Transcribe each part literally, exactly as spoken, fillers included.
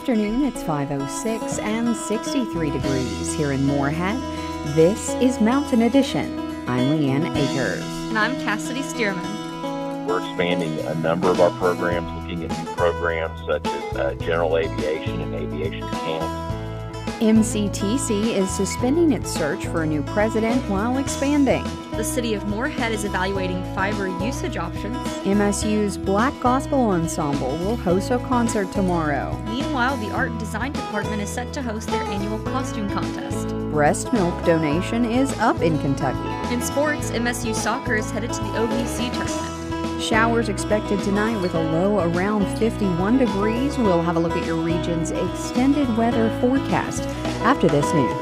afternoon, it's five oh six and sixty-three degrees here in Moorhead. This is Mountain Edition. I'm Leanne Akers. And I'm Cassidy Stearman. We're expanding a number of our programs, looking at new programs such as uh, general aviation and aviation mechanics. M C T C is suspending its search for a new president while expanding. The city of Moorhead is evaluating fiber usage options. M S U's Black Gospel Ensemble will host a concert tomorrow. Meanwhile, the Art and Design Department is set to host their annual costume contest. Breast milk donation is up in Kentucky. In sports, M S U soccer is headed to the O V C tournament. Showers expected tonight with a low around fifty-one degrees. We'll have a look at your region's extended weather forecast after this news.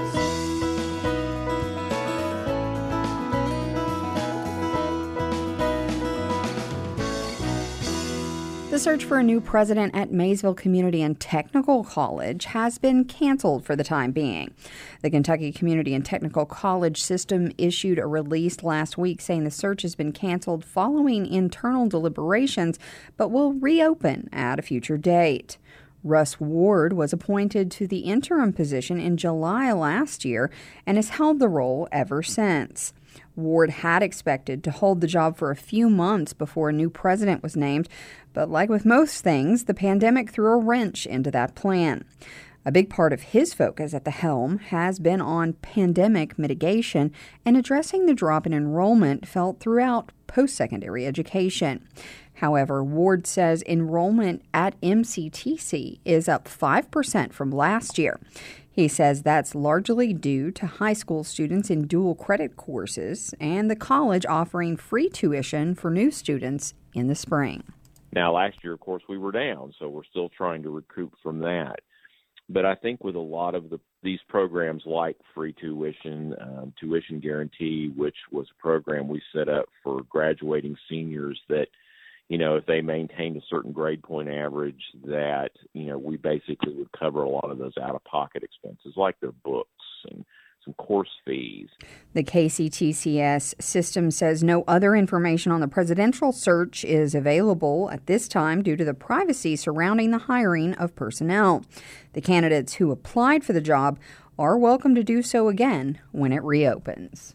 The search for a new president at Maysville Community and Technical College has been canceled for the time being. The Kentucky Community and Technical College system issued a release last week saying the search has been canceled following internal deliberations, but will reopen at a future date. Russ Ward was appointed to the interim position in July last year and has held the role ever since. Ward had expected to hold the job for a few months before a new president was named, but like with most things, the pandemic threw a wrench into that plan. A big part of his focus at the helm has been on pandemic mitigation and addressing the drop in enrollment felt throughout post-secondary education. However, Ward says enrollment at M C T C is up five percent from last year. He says that's largely due to high school students in dual credit courses and the college offering free tuition for new students in the spring. Now, last year, of course, we were down, so we're still trying to recoup from that. But I think with a lot of the, these programs like free tuition, um, tuition guarantee, which was a program we set up for graduating seniors that, you know, if they maintained a certain grade point average, that, you know, we basically would cover a lot of those out-of-pocket expenses, like their books and some course fees. The K C T C S system says no other information on the presidential search is available at this time due to the privacy surrounding the hiring of personnel. The candidates who applied for the job are welcome to do so again when it reopens.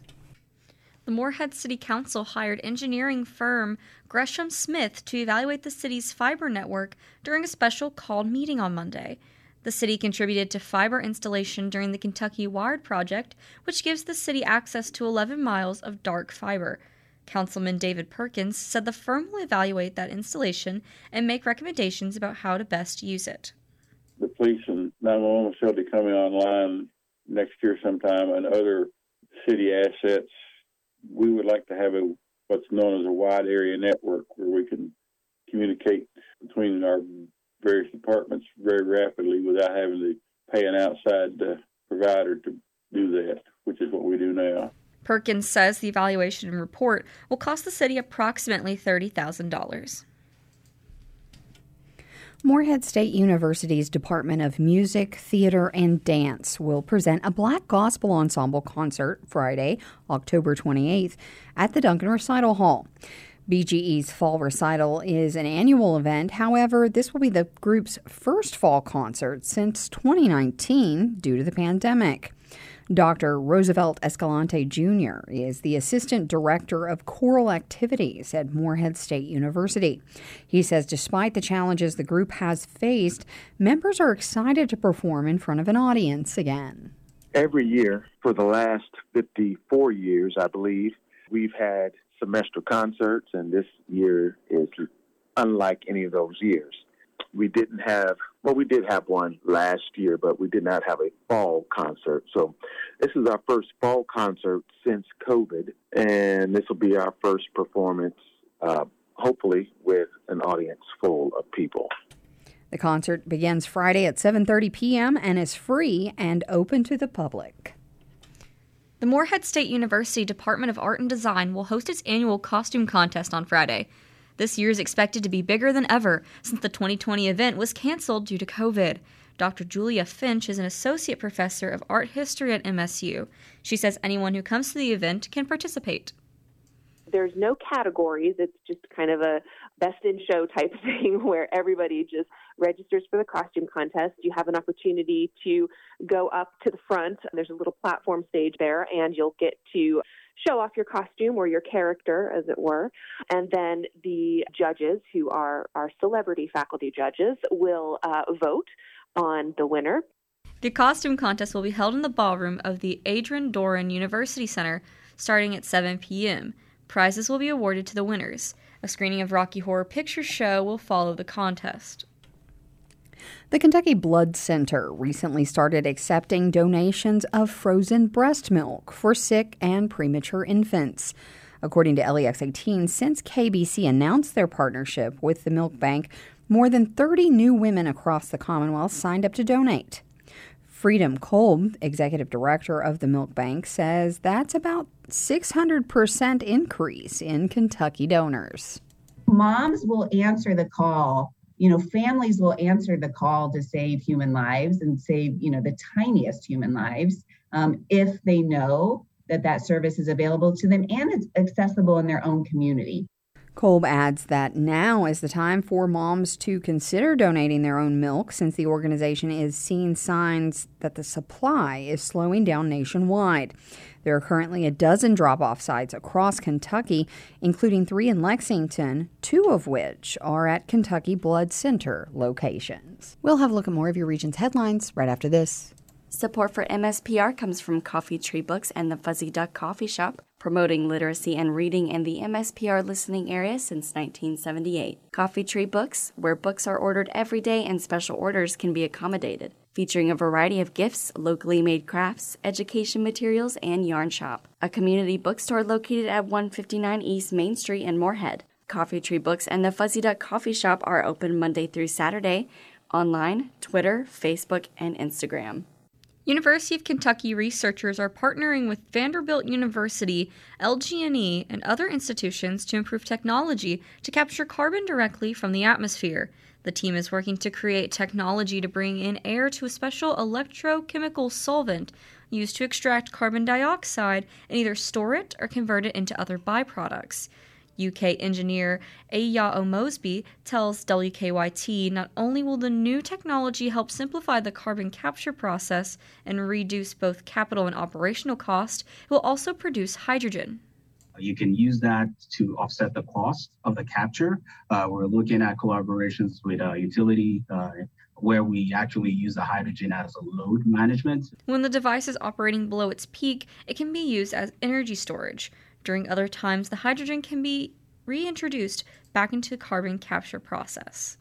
The Moorhead City Council hired engineering firm Gresham Smith to evaluate the city's fiber network during a special called meeting on Monday. The city contributed to fiber installation during the Kentucky Wired project, which gives the city access to eleven miles of dark fiber. Councilman David Perkins said the firm will evaluate that installation and make recommendations about how to best use it. The police and nine one one facility coming online next year sometime and other city assets, we would like to have a what's known as a wide area network where we can communicate between our various departments very rapidly without having to pay an outside uh, provider to do that, which is what we do now. Perkins says the evaluation and report will cost the city approximately thirty thousand dollars. Moorhead State University's Department of Music, Theater, and Dance will present a Black Gospel Ensemble concert Friday, October twenty-eighth, at the Duncan Recital Hall. B G E's Fall Recital is an annual event. However, this will be the group's first fall concert since twenty nineteen due to the pandemic. Doctor Roosevelt Escalante Junior is the Assistant Director of Choral Activities at Moorhead State University. He says despite the challenges the group has faced, members are excited to perform in front of an audience again. Every year for the last fifty-four years, I believe, we've had semester concerts, and this year is unlike any of those years. We didn't have, well, we did have one last year, but we did not have a fall concert. So this is our first fall concert since COVID, and this will be our first performance, uh, hopefully with an audience full of people. The concert begins Friday at seven thirty p.m. and is free and open to the public. The Moorhead State University Department of Art and Design will host its annual costume contest on Friday. This year is expected to be bigger than ever since the twenty twenty event was canceled due to COVID. Doctor Julia Finch is an associate professor of art history at M S U. She says anyone who comes to the event can participate. There's no categories. It's just kind of a best in show type thing where everybody just registers for the costume contest, you have an opportunity to go up to the front. There's a little platform stage there, and you'll get to show off your costume or your character, as it were. And then the judges, who are our celebrity faculty judges, will uh, vote on the winner. The costume contest will be held in the ballroom of the Adrian Doran University Center starting at seven p.m. Prizes will be awarded to the winners. A screening of Rocky Horror Picture Show will follow the contest. The Kentucky Blood Center recently started accepting donations of frozen breast milk for sick and premature infants. According to L E X eighteen, since K B C announced their partnership with the milk bank, more than thirty new women across the Commonwealth signed up to donate. Freedom Kolb, executive director of the milk bank, says that's about six hundred percent increase in Kentucky donors. Moms will answer the call. You know, families will answer the call to save human lives and save, you know, the tiniest human lives um, if they know that that service is available to them and it's accessible in their own community. Kolb adds that now is the time for moms to consider donating their own milk, since the organization is seeing signs that the supply is slowing down nationwide. There are currently a dozen drop-off sites across Kentucky, including three in Lexington, two of which are at Kentucky Blood Center locations. We'll have a look at more of your region's headlines right after this. Support for M S P R comes from Coffee Tree Books and the Fuzzy Duck Coffee Shop, promoting literacy and reading in the M S P R listening area since nineteen seventy-eight. Coffee Tree Books, where books are ordered every day and special orders can be accommodated, featuring a variety of gifts, locally made crafts, education materials, and yarn shop. A community bookstore located at one fifty-nine East Main Street in Moorhead. Coffee Tree Books and the Fuzzy Duck Coffee Shop are open Monday through Saturday, online, Twitter, Facebook, and Instagram. University of Kentucky researchers are partnering with Vanderbilt University, L G N E, and other institutions to improve technology to capture carbon directly from the atmosphere. The team is working to create technology to bring in air to a special electrochemical solvent used to extract carbon dioxide and either store it or convert it into other byproducts. U K engineer Ayao Mosby tells W K Y T not only will the new technology help simplify the carbon capture process and reduce both capital and operational cost, it will also produce hydrogen. You can use that to offset the cost of the capture. Uh, we're looking at collaborations with uh, utility uh, where we actually use the hydrogen as a load management. When the device is operating below its peak, it can be used as energy storage. During other times, the hydrogen can be reintroduced back into the carbon capture process.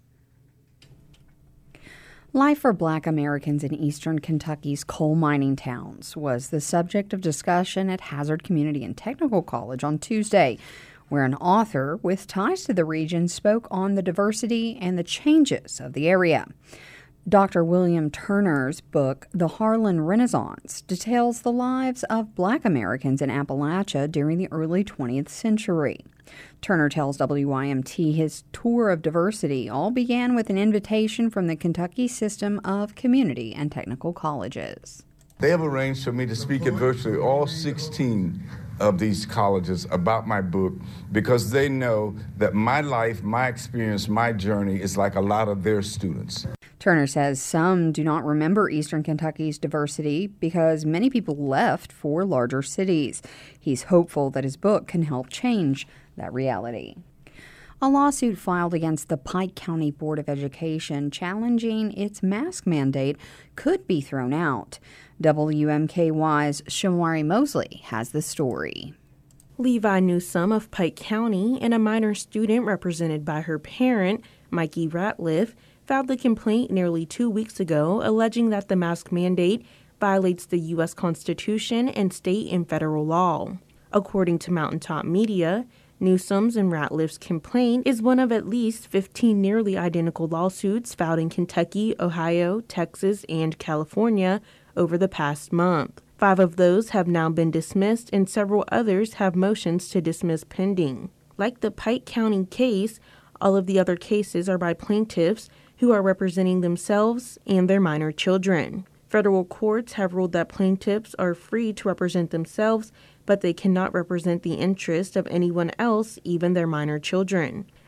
Life for Black Americans in eastern Kentucky's coal mining towns was the subject of discussion at Hazard Community and Technical College on Tuesday, where an author with ties to the region spoke on the diversity and the changes of the area. Doctor William Turner's book, The Harlan Renaissance, details the lives of Black Americans in Appalachia during the early twentieth century. Turner tells W Y M T his tour of diversity all began with an invitation from the Kentucky System of Community and Technical Colleges. They have arranged for me to speak at virtually all sixteen of these colleges about my book because they know that my life, my experience, my journey is like a lot of their students. Turner says some do not remember Eastern Kentucky's diversity because many people left for larger cities. He's hopeful that his book can help change that reality. A lawsuit filed against the Pike County Board of Education challenging its mask mandate could be thrown out. W M K Y's Shamwari Mosley has the story. Levi Newsome of Pike County and a minor student represented by her parent, Mikey Ratliff, filed the complaint nearly two weeks ago alleging that the mask mandate violates the U S Constitution and state and federal law. According to Mountaintop Media, Newsome's and Ratliff's complaint is one of at least fifteen nearly identical lawsuits filed in Kentucky, Ohio, Texas, and California over the past month. Five of those have now been dismissed, and several others have motions to dismiss pending. Like the Pike County case, all of the other cases are by plaintiffs who are representing themselves and their minor children. Federal courts have ruled that plaintiffs are free to represent themselves, but they cannot represent the interest of anyone else, even their minor children.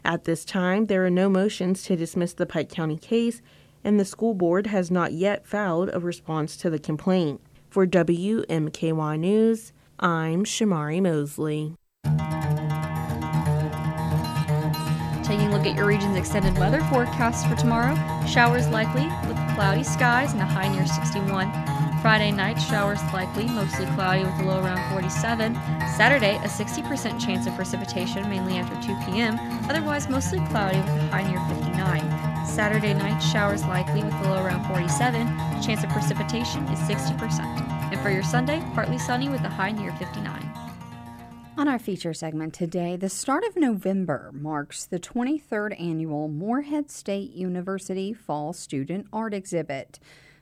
At this time, there are no motions to dismiss the Pike County case, and the school board has not yet filed a response to the complaint. For W M K Y News, I'm Shamari Mosley. Taking a look at your region's extended weather forecast for tomorrow. Showers likely with cloudy skies and a high near sixty-one. Friday night, showers likely, mostly cloudy with a low around forty-seven. Saturday, a sixty percent chance of precipitation, mainly after two p.m. Otherwise, mostly cloudy with a high near fifty-nine. Saturday night, showers likely with a low around forty-seven. Chance of precipitation is sixty percent. And for your Sunday, partly sunny with a high near fifty-nine. On our feature segment today, the start of November marks the twenty-third annual Morehead State University Fall Student Art Exhibit.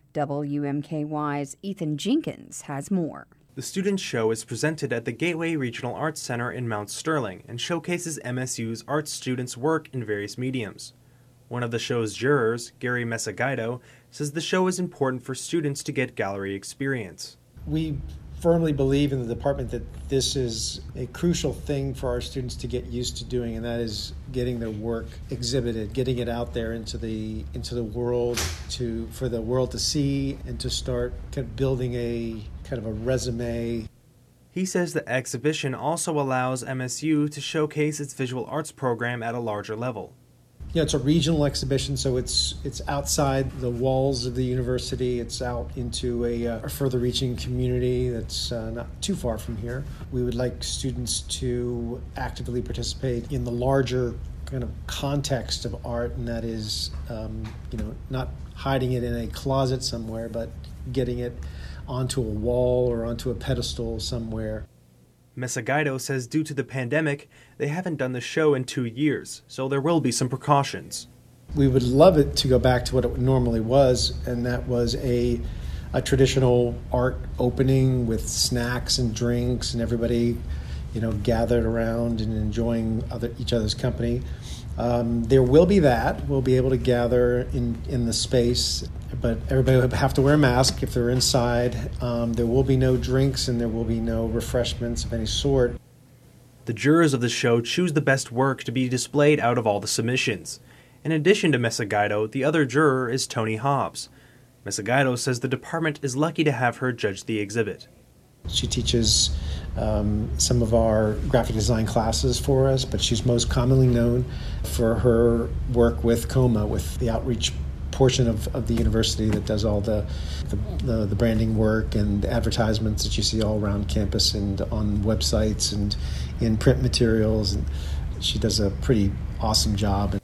W M K Y's Ethan Jenkins has more. The student show is presented at the Gateway Regional Arts Center in Mount Sterling and showcases M S U's art students' work in various mediums. One of the show's jurors, Gary Mesagaido, says the show is important for students to get gallery experience. We firmly believe in the department that this is a crucial thing for our students to get used to doing, and that is getting their work exhibited, getting it out there into the into the world to for the world to see and to start kind of building a kind of a resume. He says the exhibition also allows M S U to showcase its visual arts program at a larger level. Yeah, it's a regional exhibition, so it's it's outside the walls of the university. It's out into a, uh, a further-reaching community that's uh, not too far from here. We would like students to actively participate in the larger kind of context of art, and that is, um, you know, not hiding it in a closet somewhere, but getting it onto a wall or onto a pedestal somewhere. Mesagaido says due to the pandemic, they haven't done the show in two years, so there will be some precautions. We would love it to go back to what it normally was, and that was a, a traditional art opening with snacks and drinks and everybody, you know, gathered around and enjoying other, each other's company. Um, there will be that. We'll be able to gather in, in the space, but everybody will have to wear a mask if they're inside. Um, there will be no drinks and there will be no refreshments of any sort. The jurors of the show choose the best work to be displayed out of all the submissions. In addition to Mesagaido, the other juror is Tony Hobbs. Mesagaido says the department is lucky to have her judge the exhibit. She teaches um, some of our graphic design classes for us, but she's most commonly known for her work with COMA, with the outreach portion of, of the university that does all the, the, the, the branding work and advertisements that you see all around campus and on websites and in print materials. And she does a pretty awesome job.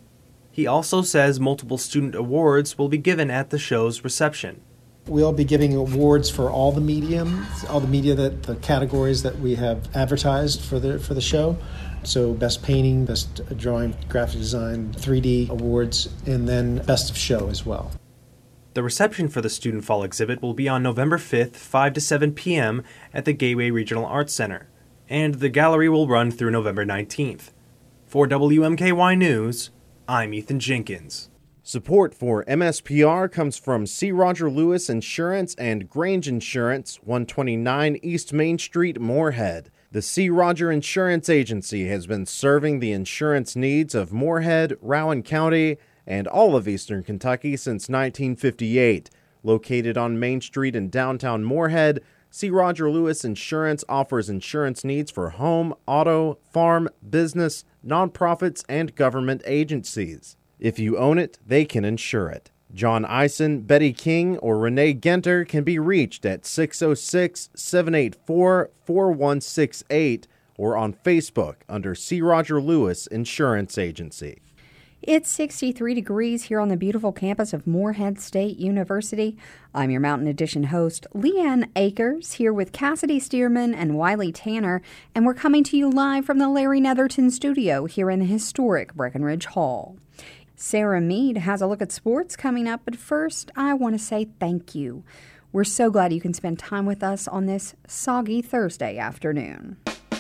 He also says multiple student awards will be given at the show's reception. We'll be giving awards for all the mediums, all the media that the categories that we have advertised for the for the show. So best painting, best drawing, graphic design, three D awards, and then best of show as well. The reception for the Student Fall exhibit will be on November fifth, five to seven p.m. at the Gateway Regional Arts Center, and the gallery will run through November nineteenth. For W M K Y News, I'm Ethan Jenkins. Support for M S P R comes from C. Roger Lewis Insurance and Grange Insurance, one twenty-nine East Main Street, Morehead. The C. Roger Insurance Agency has been serving the insurance needs of Morehead, Rowan County, and all of eastern Kentucky since nineteen fifty-eight. Located on Main Street in downtown Morehead, C. Roger Lewis Insurance offers insurance needs for home, auto, farm, business, nonprofits, and government agencies. If you own it, they can insure it. John Eisen, Betty King, or Renee Genter can be reached at six oh six, seven eight four, four one six eight or on Facebook under C. Roger Lewis Insurance Agency. It's sixty-three degrees here on the beautiful campus of Morehead State University. I'm your Mountain Edition host, Leanne Akers, here with Cassidy Stearman and Wiley Tanner, and we're coming to you live from the Larry Netherton studio here in the historic Breckenridge Hall. Sarah Mead has a look at sports coming up, but first, I want to say thank you. We're so glad you can spend time with us on this soggy Thursday afternoon.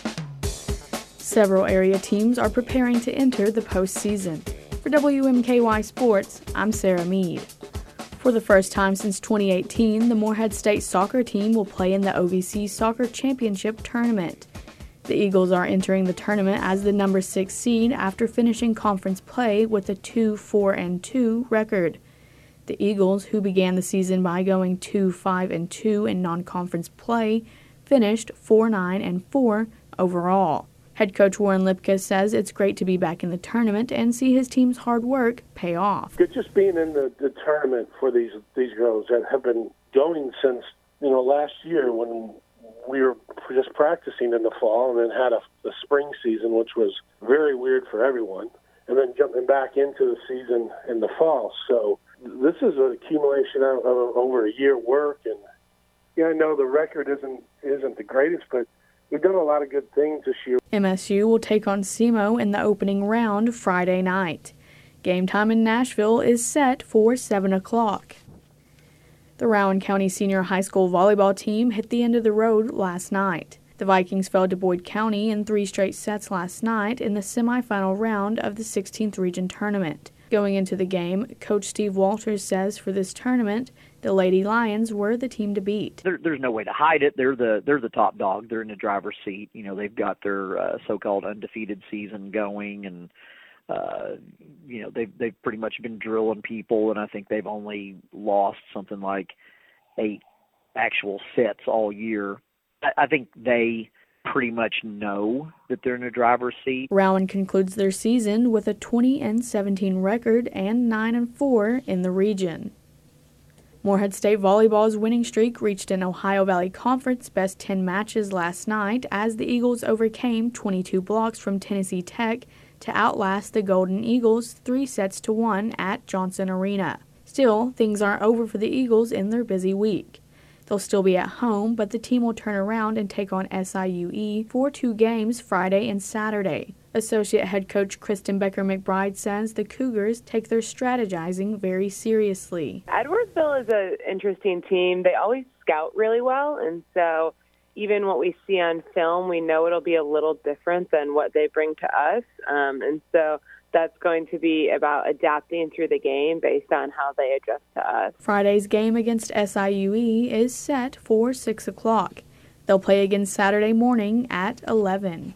Several area teams are preparing to enter the postseason. For W M K Y Sports, I'm Sarah Mead. For the first time since twenty eighteen, the Morehead State soccer team will play in the O V C Soccer Championship Tournament. The Eagles are entering the tournament as the number six seed after finishing conference play with a two four and two record. The Eagles, who began the season by going two five and two in non-conference play, finished four nine and four overall. Head coach Warren Lipka says it's great to be back in the tournament and see his team's hard work pay off. It's just being in the, the tournament for these these girls that have been going since, you know, last year when we were just practicing in the fall and then had a, a spring season, which was very weird for everyone, and then jumping back into the season in the fall. So this is an accumulation of, of over a year work. And yeah, I know the record isn't isn't the greatest, but we've done a lot of good things this year. M S U will take on S E M O in the opening round Friday night. Game time in Nashville is set for seven o'clock. The Rowan County Senior High School volleyball team hit the end of the road last night. The Vikings fell to Boyd County in three straight sets last night in the semifinal round of the sixteenth Region Tournament. Going into the game, Coach Steve Walters says for this tournament, the Lady Lions were the team to beat. There, there's no way to hide it. They're the they're the top dog. They're in the driver's seat. You know, they've got their uh, so-called undefeated season going, and uh, you know they've they've pretty much been drilling people, and I think they've only lost something like eight actual sets all year. I, I think they pretty much know that they're in the driver's seat. Rowan concludes their season with a twenty and seventeen record and nine and four in the region. Morehead State Volleyball's winning streak reached an Ohio Valley Conference best ten matches last night as the Eagles overcame twenty-two blocks from Tennessee Tech to outlast the Golden Eagles three sets to one at Johnson Arena. Still, things aren't over for the Eagles in their busy week. They'll still be at home, but the team will turn around and take on S I U E for two games Friday and Saturday. Associate head coach Kristen Becker-McBride says the Cougars take their strategizing very seriously. Edwardsville is an interesting team. They always scout really well, and so even what we see on film, we know it'll be a little different than what they bring to us. Um, and so that's going to be about adapting through the game based on how they adjust to us. Friday's game against S I U E is set for six o'clock. They'll play again Saturday morning at eleven.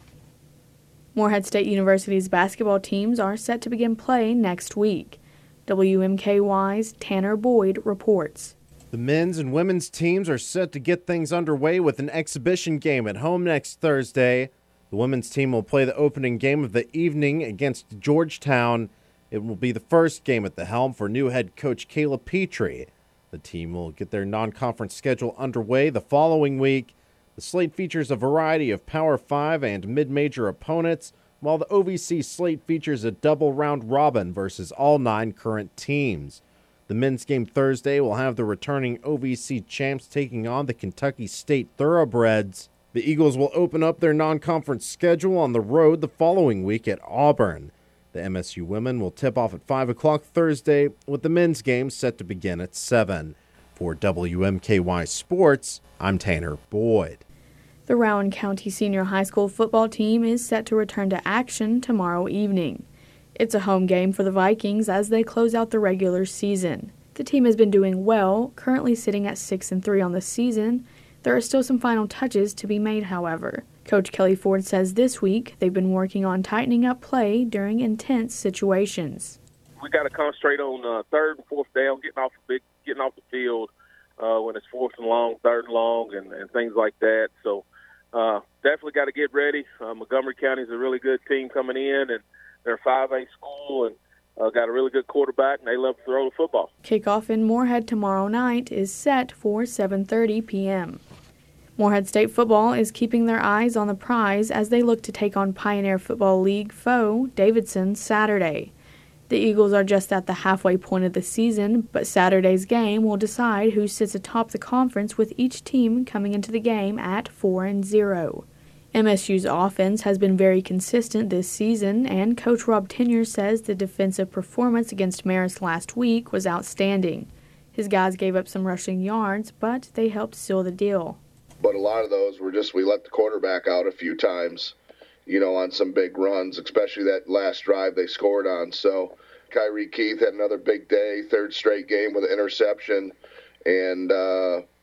Morehead State University's basketball teams are set to begin play next week. W M K Y's Tanner Boyd reports. The men's and women's teams are set to get things underway with an exhibition game at home next Thursday. The women's team will play the opening game of the evening against Georgetown. It will be the first game at the helm for new head coach Kayla Petrie. The team will get their non-conference schedule underway the following week. The slate features a variety of Power five and mid-major opponents, while the O V C slate features a double round robin versus all nine current teams. The men's game Thursday will have the returning O V C champs taking on the Kentucky State Thoroughbreds. The Eagles will open up their non-conference schedule on the road the following week at Auburn. The M S U women will tip off at five o'clock Thursday, with the men's game set to begin at seven. For W M K Y Sports, I'm Tanner Boyd. The Rowan County Senior High School football team is set to return to action tomorrow evening. It's a home game for the Vikings as they close out the regular season. The team has been doing well, currently sitting at six and three on the season. There are still some final touches to be made, however. Coach Kelly Ford says this week they've been working on tightening up play during intense situations. We got to concentrate on uh, third and fourth down, getting off the big, getting off the field uh, when it's fourth and long, third and long, and, and things like that. So uh, definitely got to get ready. Uh, Montgomery County is a really good team coming in, and they're a five A school, and uh, got a really good quarterback, and they love to throw the football. Kickoff in Morehead tomorrow night is set for seven thirty p.m. Morehead State football is keeping their eyes on the prize as they look to take on Pioneer Football League foe Davidson Saturday. The Eagles are just at the halfway point of the season, but Saturday's game will decide who sits atop the conference, with each team coming into the game at four and zero. M S U's offense has been very consistent this season, and Coach Rob Tenure says the defensive performance against Marist last week was outstanding. His guys gave up some rushing yards, but they helped seal the deal. But a lot of those were just, we let the quarterback out a few times, you know, on some big runs, especially that last drive they scored on. So Kyrie Keith had another big day, third straight game with an interception. And, uh,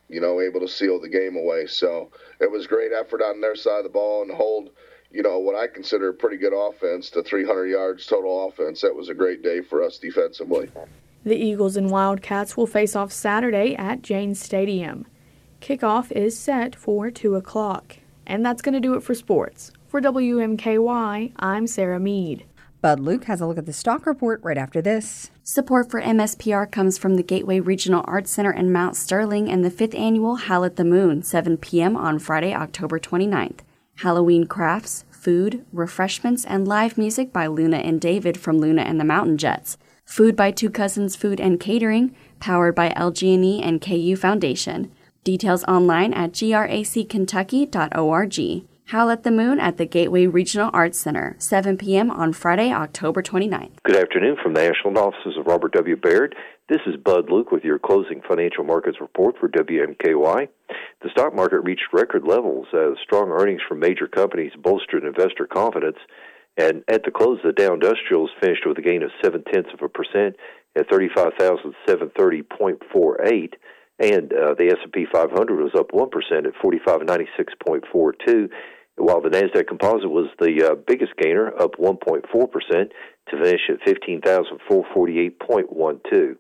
you know, able to seal the game away. So it was great effort on their side of the ball and hold, you know, what I consider a pretty good offense to three hundred yards total offense. That was a great day for us defensively. The Eagles and Wildcats will face off Saturday at Janes Stadium. Kickoff is set for two o'clock. And that's going to do it for sports. For W M K Y, I'm Sarah Mead. Bud Luke has a look at the stock report right after this. Support for M S P R comes from the Gateway Regional Arts Center in Mount Sterling and the fifth Annual Howl at the Moon, seven p.m. on Friday, October twenty-ninth. Halloween crafts, food, refreshments, and live music by Luna and David from Luna and the Mountain Jets. Food by Two Cousins Food and Catering, powered by L G and E and K U Foundation. Details online at grac kentucky dot org. Howl at the Moon at the Gateway Regional Arts Center, seven p.m. on Friday, October twenty-ninth. Good afternoon from the National Offices of Robert W. Baird. This is Bud Luke with your closing financial markets report for W M K Y. The stock market reached record levels as strong earnings from major companies bolstered investor confidence. And at the close, the Dow Industrials finished with a gain of seven-tenths of a percent at thirty-five thousand seven hundred thirty point four eight. And uh, the S and P five hundred was up one percent at forty-five ninety-six point four two, while the NASDAQ Composite was the uh, biggest gainer, up one point four percent to finish at fifteen thousand four hundred forty-eight point one two.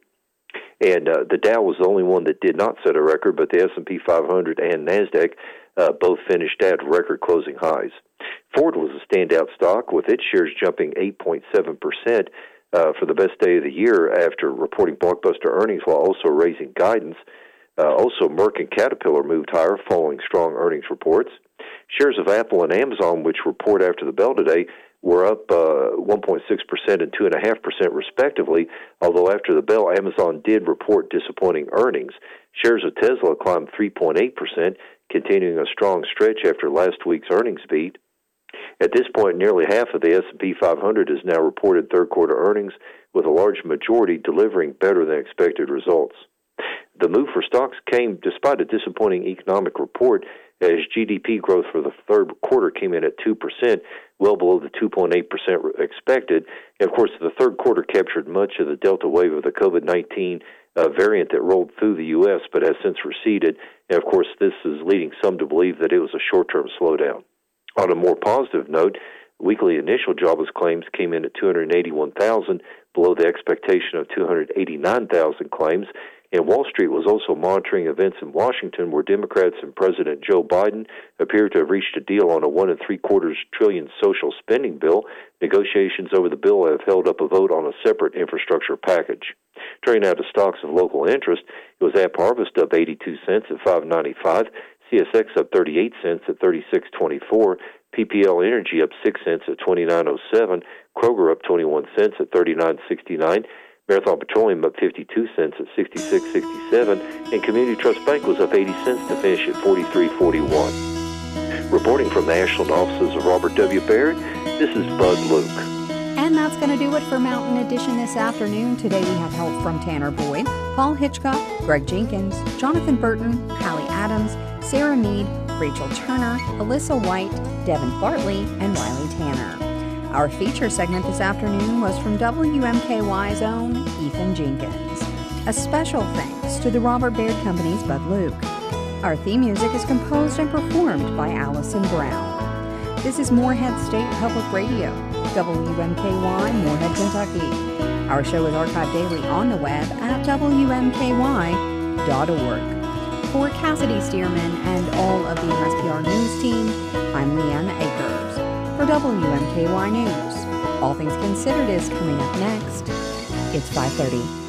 And uh, the Dow was the only one that did not set a record, but the S and P five hundred and NASDAQ uh, both finished at record closing highs. Ford was a standout stock, with its shares jumping eight point seven percent uh, for the best day of the year after reporting blockbuster earnings while also raising guidance. Uh, also, Merck and Caterpillar moved higher following strong earnings reports. Shares of Apple and Amazon, which report after the bell today, were up uh, one point six percent and two point five percent respectively, although after the bell, Amazon did report disappointing earnings. Shares of Tesla climbed three point eight percent, continuing a strong stretch after last week's earnings beat. At this point, nearly half of the S and P five hundred has now reported third-quarter earnings, with a large majority delivering better than expected results. The move for stocks came despite a disappointing economic report, as G D P growth for the third quarter came in at two percent, well below the two point eight percent expected. And of course, the third quarter captured much of the Delta wave of the COVID nineteen uh, variant that rolled through the U S but has since receded. And of course, this is leading some to believe that it was a short-term slowdown. On a more positive note, weekly initial jobless claims came in at two hundred eighty-one thousand, below the expectation of two hundred eighty-nine thousand claims. And Wall Street was also monitoring events in Washington, where Democrats and President Joe Biden appear to have reached a deal on a one and three quarters trillion social spending bill. Negotiations over the bill have held up a vote on a separate infrastructure package. Turning now to stocks of local interest, it was AppHarvest up eighty-two cents at five ninety-five, C S X up thirty-eight cents at thirty-six twenty-four, P P L Energy up six cents at twenty-nine oh seven, Kroger up twenty-one cents at thirty-nine sixty-nine, Marathon Petroleum up fifty-two cents at sixty-six sixty-seven, and Community Trust Bank was up eighty cents to finish at forty-three forty-one. Reporting from the National Offices of Robert W. Baird, this is Bud Luke. And that's going to do it for Mountain Edition this afternoon. Today we had help from Tanner Boyd, Paul Hitchcock, Greg Jenkins, Jonathan Burton, Hallie Adams, Sarah Mead, Rachel Turner, Alyssa White, Devin Bartley, and Riley Tanner. Our feature segment this afternoon was from W M K Y's own Ethan Jenkins. A special thanks to the Robert Baird Company's Bud Luke. Our theme music is composed and performed by Allison Brown. This is Morehead State Public Radio, W M K Y, Morehead, Kentucky. Our show is archived daily on the web at W M K Y dot org. For Cassidy Stearman and all of the M S P R News team, I'm Leanna Akers. For W M K Y News, All Things Considered is coming up next. It's five thirty.